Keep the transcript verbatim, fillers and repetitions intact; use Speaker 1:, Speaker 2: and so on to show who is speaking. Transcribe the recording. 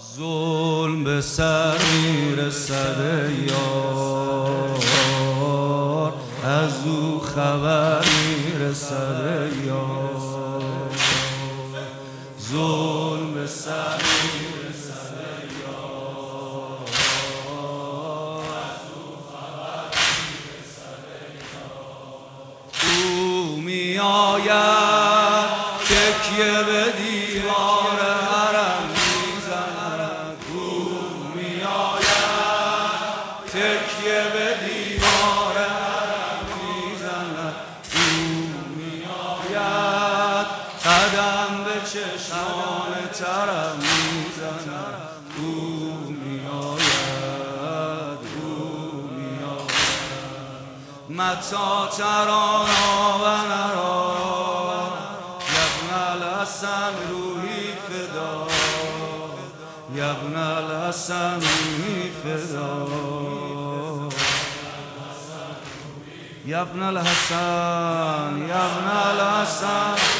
Speaker 1: ظلم به سر میرسد یار، از او خبر میرسد یار. ظلم به سر میرسد یار، از او خبر میرسد یار. او میآید تکیه به دیوار حرم میزند، او میآید تکیه به دیوار حرم میزند، او میآید قدم به چشمان ترم میزند، او میآید او میآید. متی ترانا و نرا یبن الحسن روحی فدا، یبن الحسن روحی فدا، یبن الحسن یبن الحسن